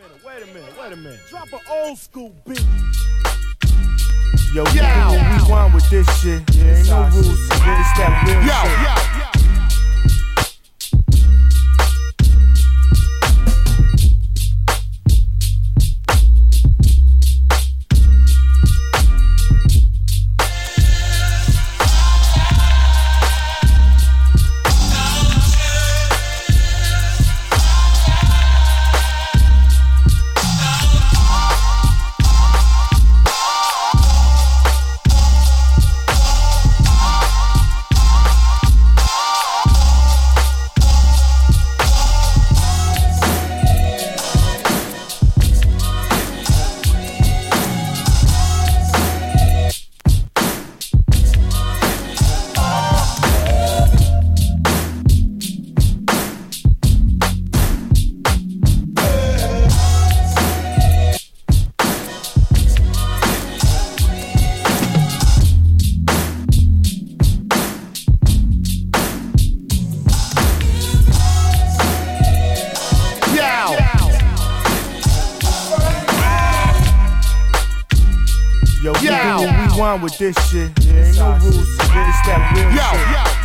Wait a minute. Drop an old school beat. Yo, we won with this shit. Yeah, ain't no rules. It's that real shit. Yo, we won with this shit. Yeah, ain't no rules. It's that real shit.